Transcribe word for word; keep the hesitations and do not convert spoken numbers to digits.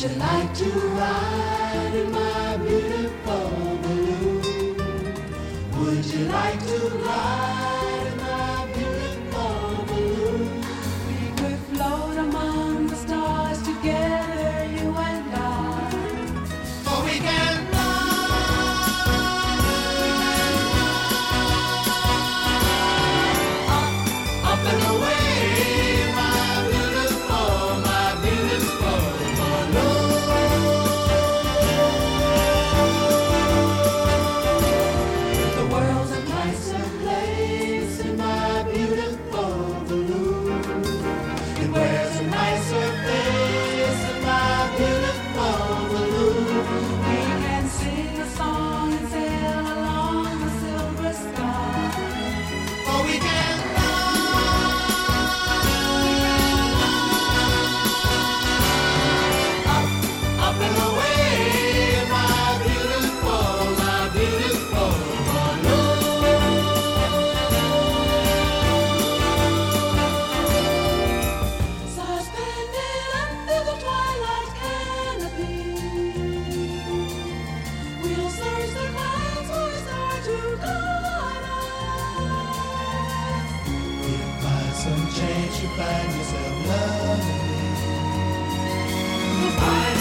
you like to ride in my beautiful balloon? Would you like to ride in my beautiful balloon? We could float among the stars together, you and I. For we can fly up, up and away. Some chance you find yourself loving me.